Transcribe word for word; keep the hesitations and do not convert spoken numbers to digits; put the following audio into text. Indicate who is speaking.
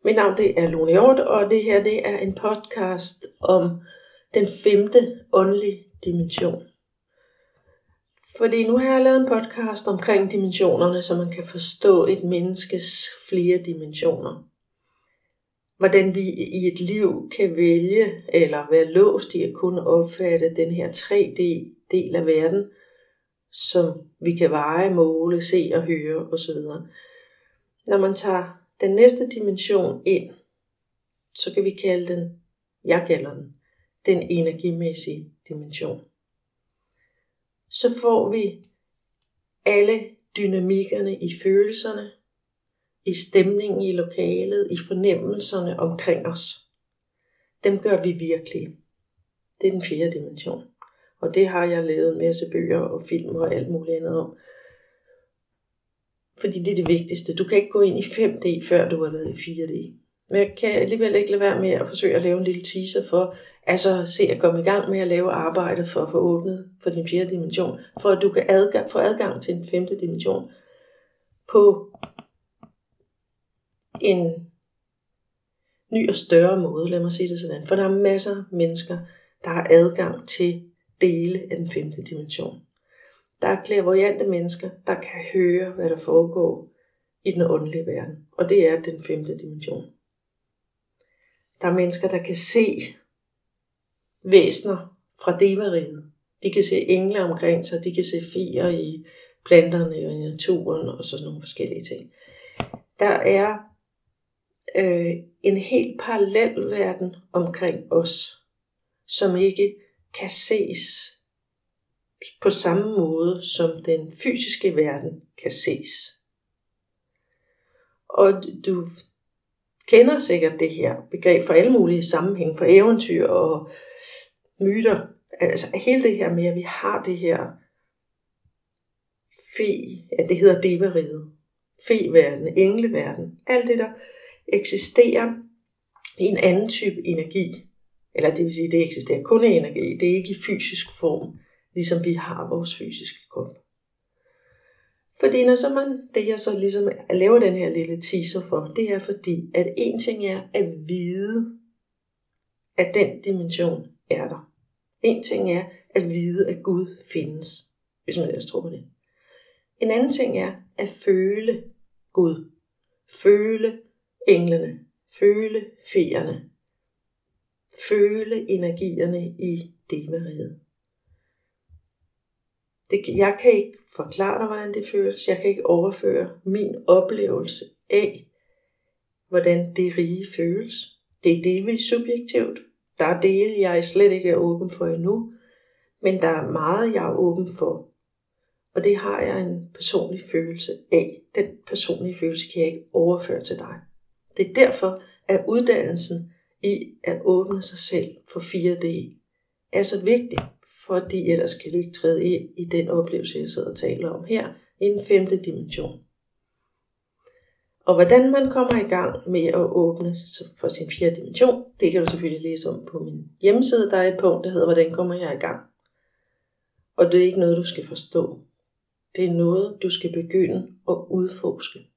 Speaker 1: Mit navn det er Lone Hjort, og det her det er en podcast om den femte åndelige dimension. Fordi nu har jeg lavet en podcast omkring dimensionerne, så man kan forstå et menneskes flere dimensioner. Hvordan vi i et liv kan vælge eller være låst i at kunne opfatte den her tre D-del af verden, som vi kan veje, måle, se og høre osv. Når man tager den næste dimension ind, så kan vi kalde den, jeg kalder den, den energimæssige dimension. Så får vi alle dynamikkerne i følelserne, i stemningen i lokalet, i fornemmelserne omkring os. Dem gør vi virkelige. Det er den fjerde dimension. Og det har jeg lavet en masse bøger og film og alt muligt andet om. Fordi det er det vigtigste. Du kan ikke gå ind i fem D, før du har været i fire D. Men jeg kan alligevel ikke lade være med at forsøge at lave en lille teaser for, altså se at komme i gang med at lave arbejdet for at få åbnet for din fjerde dimension, for at du kan adgang, få adgang til den femte dimension på en ny og større måde, lad mig sige det sådan. For der er masser af mennesker, der har adgang til dele af den femte dimension. Der er clairvoyante mennesker, der kan høre, hvad der foregår i den åndelige verden. Og det er den femte dimension. Der er mennesker, der kan se væsener fra devariget. De kan se engle omkring sig, de kan se feer i planterne og i naturen og sådan nogle forskellige ting. Der er øh, en helt parallel verden omkring os, som ikke kan ses på samme måde, som den fysiske verden kan ses. Og du kender sikkert det her begreb for alle mulige sammenhæng, for eventyr og myter. Altså hele det her med, at vi har det her fe, ja, det hedder devariget, fe-verden, engleverden, alt det der eksisterer i en anden type energi. Eller det vil sige, det eksisterer kun i energi, det er ikke i fysisk form, ligesom vi har vores fysiske krop. Fordi når så man, det jeg så ligesom laver den her lille teaser for, det er fordi, at en ting er at vide, at den dimension er der. En ting er at vide, at Gud findes, hvis man ellers tror på det. En anden ting er at føle Gud, føle englene, føle feerne, føle energierne i devariget. Det, jeg kan ikke forklare dig, hvordan det føles. Jeg kan ikke overføre min oplevelse af, hvordan det rige føles. Det er delvis subjektivt. Der er dele, jeg slet ikke er åben for endnu. Men der er meget, jeg er åben for. Og det har jeg en personlig følelse af. Den personlige følelse kan jeg ikke overføre til dig. Det er derfor, at uddannelsen i at åbne sig selv for fire D er så vigtig. Fordi ellers kan du ikke træde ind i den oplevelse, jeg sidder og taler om her, i den femte dimension. Og hvordan man kommer i gang med at åbne for sin fjerde dimension, det kan du selvfølgelig læse om på min hjemmeside. Der er et punkt, der hedder, hvordan kommer jeg i gang? Og det er ikke noget, du skal forstå. Det er noget, du skal begynde at udforske.